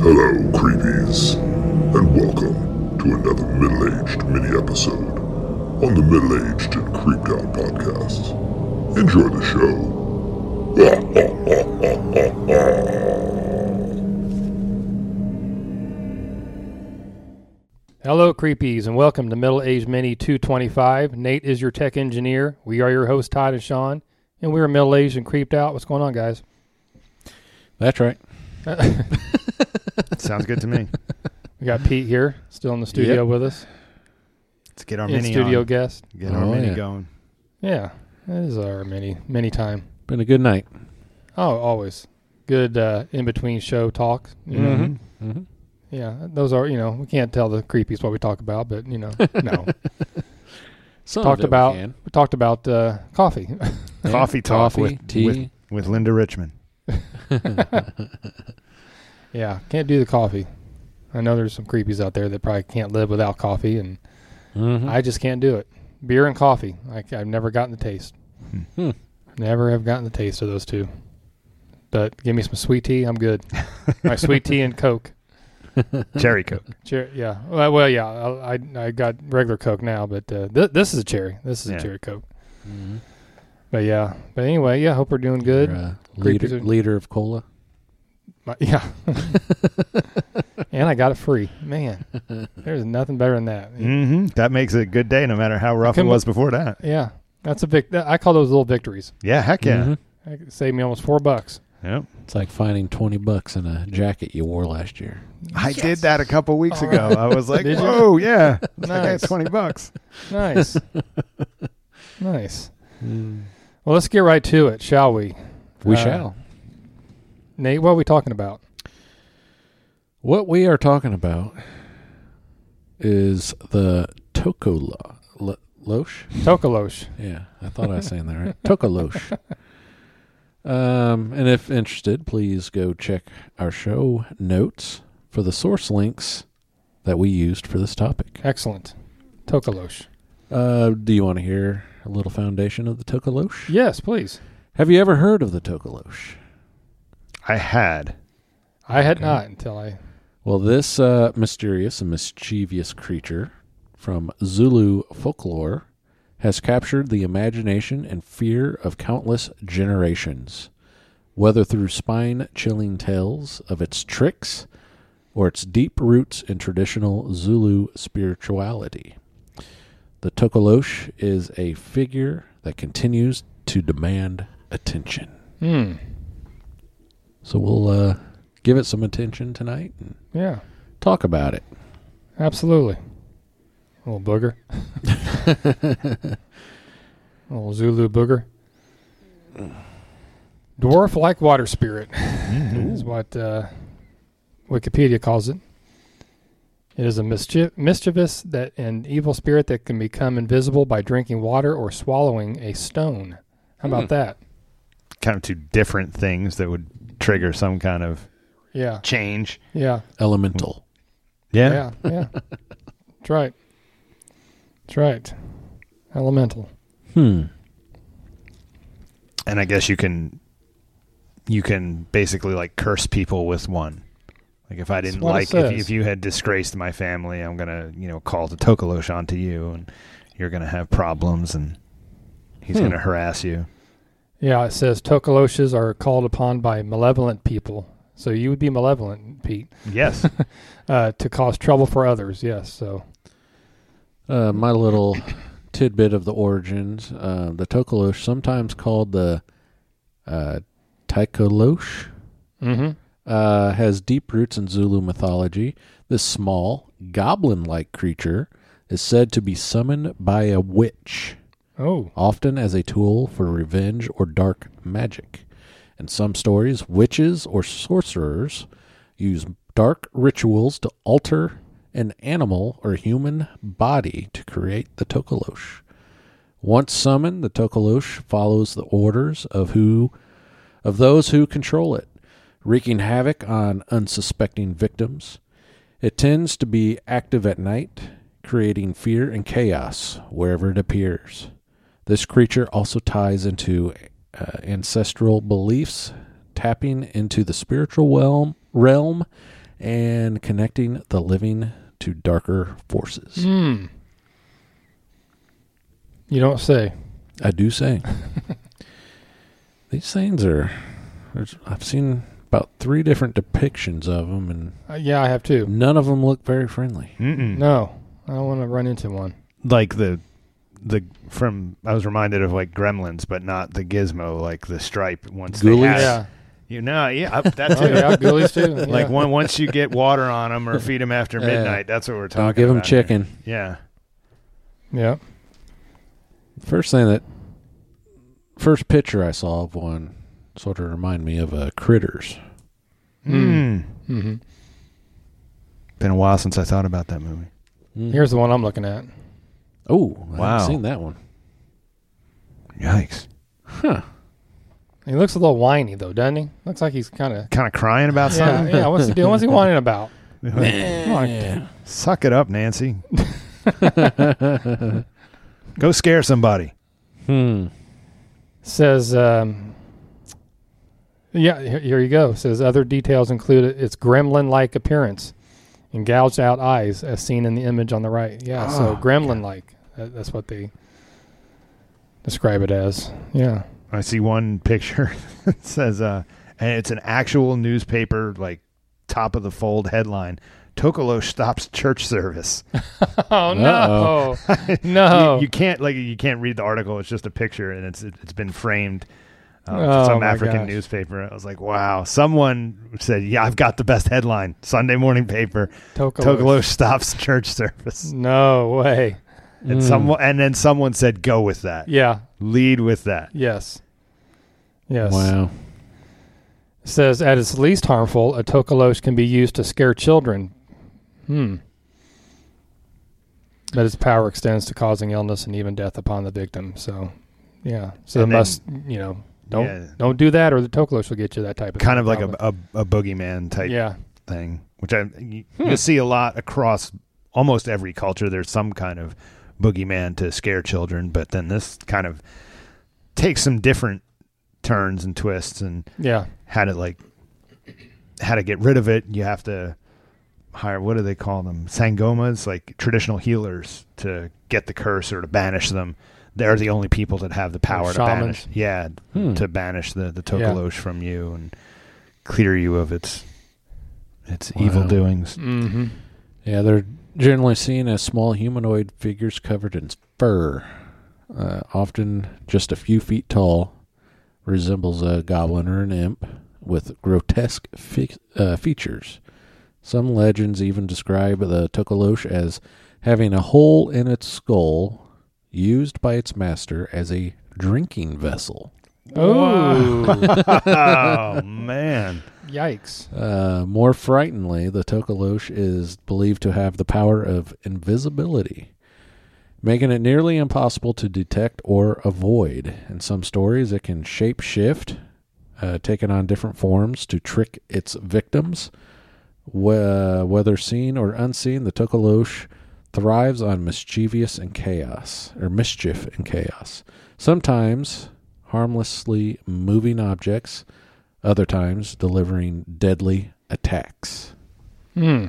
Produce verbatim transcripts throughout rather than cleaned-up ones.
Hello, creepies, and welcome to another middle-aged mini-episode on the Middle-Aged and Creeped Out podcast. Enjoy the show. Hello, creepies, and welcome to Middle-Aged Mini two twenty-five. Nate is your tech engineer. We are your hosts, Todd and Sean, and we're middle-aged and creeped out. What's going on, guys? That's right. Sounds good to me. We got Pete here, still in the studio Yep. with us. Let's get our In mini studio on. guest. Get our Oh, mini yeah. going. Yeah, that is our mini mini time. Been a good night. Oh, always good uh, in between show talk. You know? Mm-hmm. Mm-hmm. Yeah, those are you know we can't tell the creepies what we talk about, but you know no. Some talked of it about we can. we talked about uh, coffee. Yeah, Coffee talk coffee, with, tea. with with Linda Richmond. Yeah, can't do the coffee. I know there's some creepies out there that probably can't live without coffee, and Mhm. I just can't do it. Beer and coffee, I, I've never gotten the taste. Hmm. Never have gotten the taste of those two. But give me some sweet tea, I'm good. My sweet tea and Coke. Cherry Coke. Cher- yeah, well, well, yeah. I, I I got regular Coke now, but uh, th- this is a cherry. This is Yeah. a cherry Coke. Mhm. But yeah, but anyway, yeah. Hope we're doing good. You're, uh, Creepies liter, are- liter of cola. My- yeah. And I got it free. Man, there's nothing better than that. Mm-hmm. That makes it a good day, no matter how rough it Come- was before that. Yeah, that's a vic. I call those little victories. Yeah, heck yeah. Mhm. It saved me almost four bucks. Yep. It's like finding twenty bucks in a jacket you wore last year. I Yes. did that a couple weeks All ago. right. I was like, Did you? whoa, yeah. I got Nice. twenty bucks. Nice. Nice. Well, let's get right to it, shall we? We Uh, shall. Nate, what are we talking about? What we are talking about is the Tokolo lo- Losh. Tokolosh. Yeah, I thought I was saying that right. Tokolosh. Um, and if interested, please go check our show notes for the source links that we used for this topic. Excellent. Tokolosh. Uh, do you want to hear a little foundation of the Tokolosh? Yes, please. Have you ever heard of the Tokolosh? I had. I had Okay. not until I... Well, this uh, mysterious and mischievous creature from Zulu folklore has captured the imagination and fear of countless generations, whether through spine-chilling tales of its tricks or its deep roots in traditional Zulu spirituality. The Tokolosh is a figure that continues to demand attention. Hmm. So we'll uh, give it some attention tonight and Yeah, talk about it. absolutely. Little booger. Little Zulu booger. Dwarf-like water spirit is what uh, Wikipedia calls it. It is a mischief- mischievous that and evil spirit that can become invisible by drinking water or swallowing a stone. How about Hmm. that? Kind of two different things that would trigger some kind of Yeah, change. yeah, Elemental. Yeah. yeah, yeah. That's right. That's right. Elemental. Hmm. And I guess you can you can basically like curse people with one. Like if I That's didn't what it like if, says. if you had disgraced my family, I'm gonna you know call the Tokolosh onto you, and you're gonna have problems, and he's Hmm. gonna harass you. Yeah, it says Tokoloshes are called upon by malevolent people. So you would be malevolent, Pete, Yes. uh, to cause trouble for others. Yes. So Uh, my little tidbit of the origins. Uh, the Tokolosh, sometimes called the uh, Taikolosh, mm-hmm. uh, has deep roots in Zulu mythology. This small, goblin-like creature is said to be summoned by a witch, Oh, often as a tool for revenge or dark magic. In some stories, witches or sorcerers use dark rituals to alter an animal or human body to create the Tokolosh. Once summoned, the Tokolosh follows the orders of who of those who control it, wreaking havoc on unsuspecting victims. It tends to be active at night, creating fear and chaos wherever it appears. This creature also ties into uh, ancestral beliefs, tapping into the spiritual realm, realm and connecting the living to darker forces. Hmm. You don't say. I do say. These things are, there's- I've seen about three different depictions of them, and Uh, yeah, I have too. none of them look very friendly. Mm-mm. No, I don't want to run into one. Like the the from I was reminded of like Gremlins, but not the Gizmo, like the stripe. Once Ghoulies? they had, Yeah. you know, yeah, I- that Oh, too. yeah, ghoulies too. Yeah. Like one, once you get water on them or feed them after Yeah. midnight, that's what we're talking Don't give them about here. chicken. Yeah. Yeah. First thing that, first picture I saw of one sort of reminded me of uh, Critters. Mm. Mm-hmm. Been a while since I thought about that movie. Mm. Here's the one I'm looking at. Oh, I Wow. haven't seen that one. Yikes. Huh. He looks a little whiny though, doesn't he? Looks like he's kind of. Kind of crying about Yeah, something? yeah. What's he doing? What's he whining about? Come on. Yeah. Suck it up, Nancy. Go scare somebody. Hmm. Says, um, yeah, here, here you go. Says other details include its gremlin-like appearance and gouged out eyes as seen in the image on the right. Yeah, so Oh, gremlin-like. That, that's what they describe it as. Yeah. I see one picture that says, uh, and it's an actual newspaper, like top of the fold headline. Tokolosh stops church service. Oh no, no! you, you can't like you can't read the article. It's just a picture, and it's it's been framed. Um, Oh, some my African gosh. newspaper. I was like, wow. Someone said, yeah, I've got the best headline. Sunday morning paper. Tokolosh. Tokolosh stops church service. No way. And Mm. someone and then someone said, go with that. Yeah. Lead with that. Yes. Yes. Wow. Says at its least harmful, a tokolosh can be used to scare children. Hmm. But its power extends to causing illness and even death upon the victim. So, yeah. So And it then- must, you know, don't Yeah. don't do that, or the tokolosh will get you that type of Kind thing, of like a, probably. a, a boogeyman type yeah. thing, which I you, Hmm. you see a lot across almost every culture. There's some kind of boogeyman to scare children, but then this kind of takes some different turns and twists, and Yeah. how to like how to get rid of it. You have to hire, what do they call them? Sangomas, like traditional healers, to get the curse or to banish them. They're the only people that have the power to shamans. banish. Yeah, Hmm. to banish the the Tokolosh from you and clear you of its its Wow. evil doings. Mm-hmm. Yeah, they're generally seen as small humanoid figures covered in fur, uh, often just a few feet tall, resembles a goblin or an imp with grotesque fe- uh, features. Some legends even describe the Tokolosh as having a hole in its skull used by its master as a drinking vessel. Oh, Oh man. yikes. Uh, more frighteningly, the Tokolosh is believed to have the power of invisibility, making it nearly impossible to detect or avoid. In some stories, it can shape shift, uh, taking on different forms to trick its victims. Wh- whether seen or unseen, the Tokolosh thrives on mischievous and chaos, or mischief and chaos. Sometimes harmlessly moving objects, other times delivering deadly attacks. Hmm.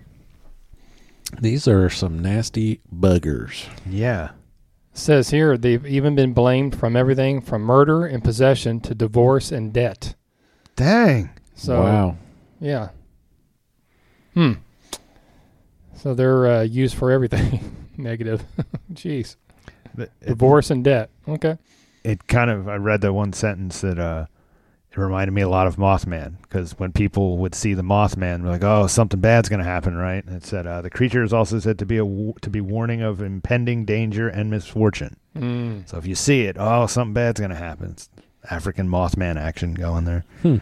These are some nasty buggers. Yeah. Says here they've even been blamed from everything from murder and possession to divorce and debt. Dang. So Wow. yeah. Hmm. So they're uh, used for everything negative. Jeez. It, it, Divorce and debt. Okay. it kind of, I read that one sentence that uh, it reminded me a lot of Mothman, because when people would see the Mothman, they're like, oh, something bad's going to happen, right? And it said uh, the creature is also said to be a w- to be warning of impending danger and misfortune. Mm. So if you see it, oh, something bad's going to happen. It's African Mothman action going there. Hmm.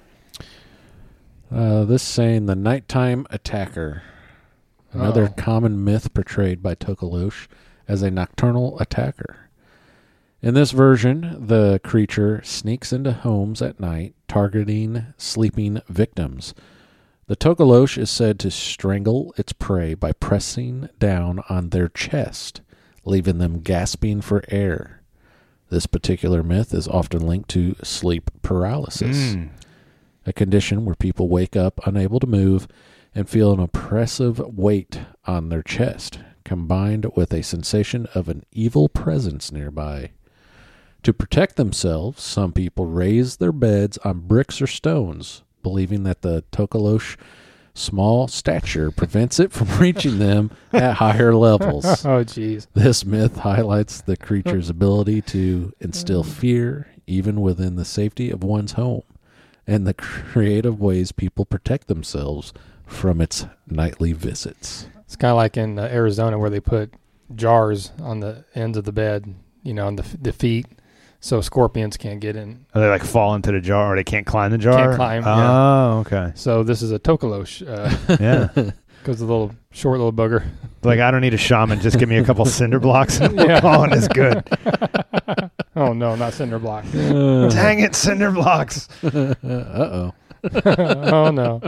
Uh, this saying, the nighttime attacker. Another Uh-oh. common myth portrayed by Tokolosh as a nocturnal attacker. In this version, the creature sneaks into homes at night, targeting sleeping victims. The Tokolosh is said to strangle its prey by pressing down on their chest, leaving them gasping for air. This particular myth is often linked to sleep paralysis. Mm. a condition where people wake up unable to move and feel an oppressive weight on their chest, combined with a sensation of an evil presence nearby. To protect themselves, some people raise their beds on bricks or stones, believing that the Tokolosh small stature prevents it from reaching them at higher levels. Oh, jeez. This myth highlights the creature's ability to instill fear even within the safety of one's home, and the creative ways people protect themselves from its nightly visits. It's kind of like in uh, Arizona where they put jars on the ends of the bed, you know, on the, the feet, so scorpions can't get in. Are they like fall into the jar, or they can't climb the jar? Can't climb, Oh, yeah. okay. So this is a Tokolosh, uh, Yeah. because the little short little booger. Like, I don't need a shaman. Just give me a couple cinder blocks and Yeah. calling is good. Oh no, not cinder block. Uh, Dang it, cinder blocks. uh-oh. Oh no.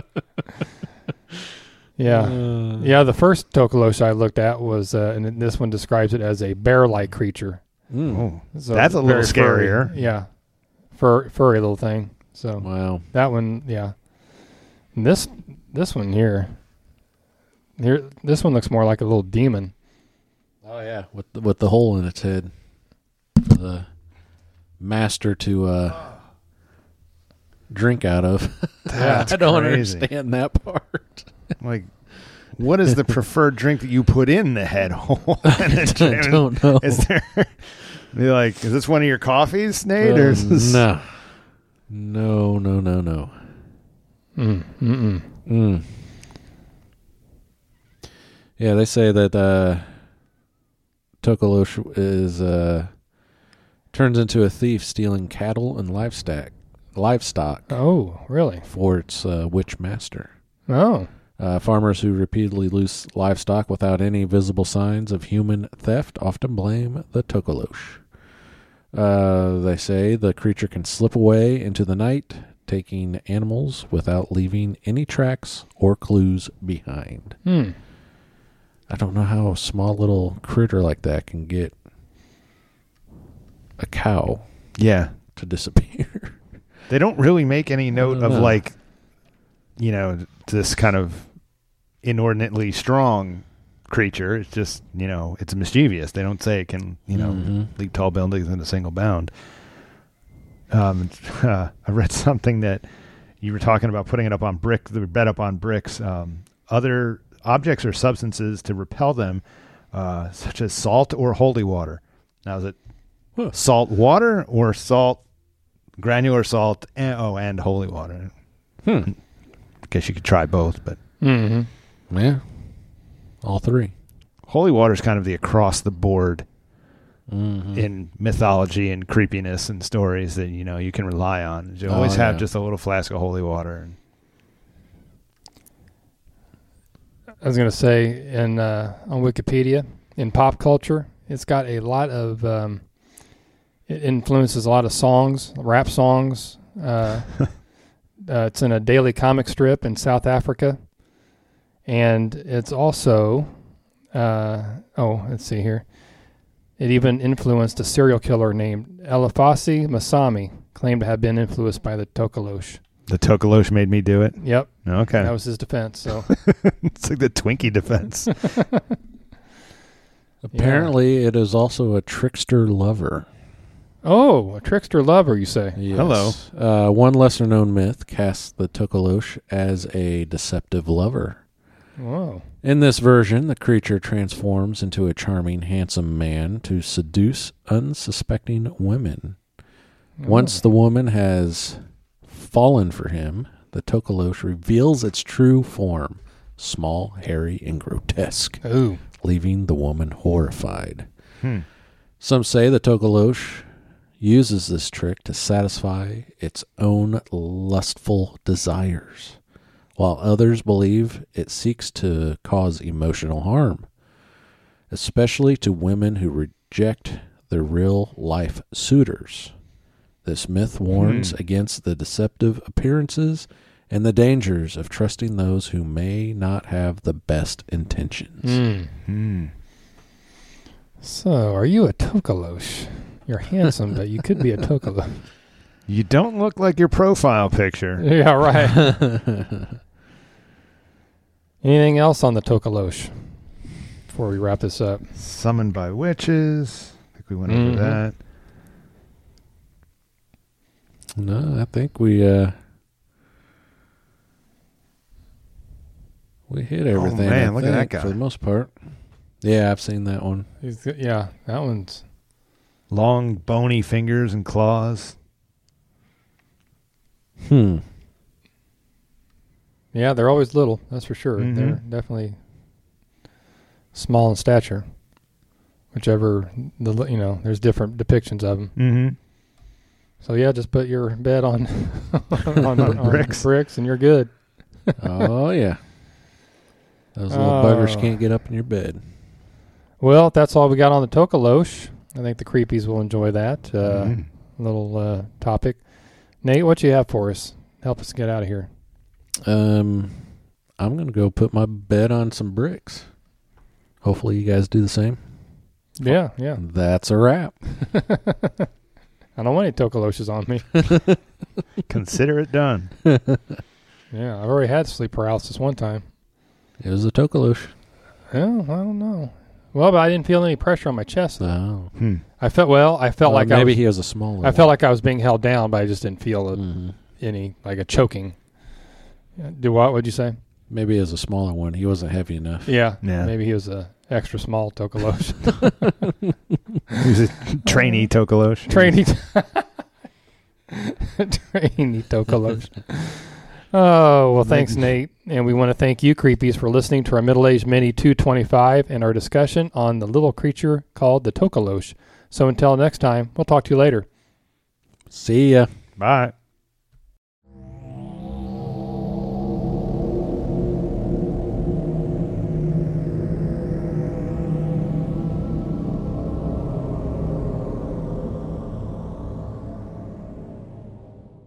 Yeah. Uh, Yeah, the first Tokolosh I looked at was, uh, and this one describes it as a bear-like creature. mm. Oh, So that's a little very furry. scarier. Yeah, Fur, furry little thing. So Wow. that one, yeah. And this this one here, here this one looks more like a little demon. Oh, yeah. With the, with the hole in its head. The master to uh, drink out of. That's I don't crazy. understand that part. Like, what is the preferred drink that you put in the head hole? And I then- don't know. Is there? Be like, is this one of your coffees, Nate? or Uh, is this, no. No, no, no, no. Mm, mm-mm. Mm. Yeah, they say that uh, Tokolosh is uh, turns into a thief stealing cattle and livestock, livestock Oh, really? for its uh, witch master. Oh, Uh, farmers who repeatedly lose livestock without any visible signs of human theft often blame the Tokolosh. Uh, they say the creature can slip away into the night, taking animals without leaving any tracks or clues behind. hmm. I don't know how a small little critter like that can get a cow yeah. to disappear. They don't really make any note don't of know. like, you know, this kind of inordinately strong creature. It's just, you know, it's mischievous. They don't say it can, you know, Mhm. leap tall buildings in a single bound. Um, uh, I read something that you were talking about putting it up on brick, the bed up on bricks. Um, other objects or substances to repel them, uh, such as salt or holy water. Now, is it Huh. salt water or salt, granular salt, and, oh, and holy water? Hmm. Guess you could try both, but Mm-hmm. Yeah. All three. holy water is kind of the across the board Mm-hmm. in mythology and creepiness and stories that, you know, you can rely on. You Oh, always have yeah. just a little flask of holy water. And I was going to say in uh, on Wikipedia, in pop culture, it's got a lot of um, it influences a lot of songs, rap songs. Uh, uh, it's in a daily comic strip in South Africa, and it's also uh, oh, let's see here. It even influenced a serial killer named Elifasi Masami, claimed to have been influenced by the Tokolosh. the Tokolosh made me do it. Yep, Okay. that was his defense. So. It's like the Twinkie defense. Apparently, it is also a trickster lover. Oh, a trickster lover, you say? Yes. Hello. Uh, one lesser-known myth casts the Tokolosh as a deceptive lover. Whoa. In this version, the creature transforms into a charming, handsome man to seduce unsuspecting women. Once the woman has fallen for him, the Tokolosh reveals its true form, small, hairy, and grotesque, Ooh. leaving the woman horrified. Hmm. Some say the Tokolosh uses this trick to satisfy its own lustful desires, while others believe it seeks to cause emotional harm, especially to women who reject their real-life suitors. This myth warns Hmm. against the deceptive appearances and the dangers of trusting those who may not have the best intentions. Hmm. Hmm. So, are you a Tokolosh? You're handsome, but you could be a Tokolosh. You don't look like your profile picture. Yeah, right. Anything else on the Tokalosh before we wrap this up? Summoned by witches. I think we went Mhm. over that. No, I think we uh, we hit everything. Oh, man, I look at that think, guy. for the most part. Yeah, I've seen that one. He's, yeah, that one's... Long, bony fingers and claws. Hmm. Yeah, they're always little, that's for sure. Mhm. They're definitely small in stature. Whichever, the you know, there's different depictions of them. Mm-hmm. So yeah, just put your bed on, on, On on bricks. bricks and you're good. Oh, yeah. Those little Oh. buggers can't get up in your bed. Well, that's all we got on the Tokalosh. I think the creepies will enjoy that uh, Mhm. little uh, topic. Nate, what you have for us? Help us get out of here. Um, I'm going to go put my bed on some bricks. Hopefully you guys do the same. Yeah, yeah. That's a wrap. I don't want any Tokaloshes on me. Consider it done. Yeah, I've already had sleep paralysis one time. It was a Tokalosh. Well, I don't know. Well, but I didn't feel any pressure on my chest. Oh. Hmm. I felt well. I felt Or like I maybe was, he was a smaller I felt like I was being held down, but I just didn't feel a, hmm any like a choking. Yeah, do what? What'd you say? Maybe he was a smaller one. He wasn't heavy enough. Yeah, Yeah. Maybe he was a extra small Tokalosh. He's a trainee Tokalosh. Trainee, trainee Tokalosh. Oh, well, thanks, Nate. And we want to thank you, creepies, for listening to our Middle-Aged Mini two twenty-five and our discussion on the little creature called the Tokalosh. So until next time, we'll talk to you later. See ya. Bye.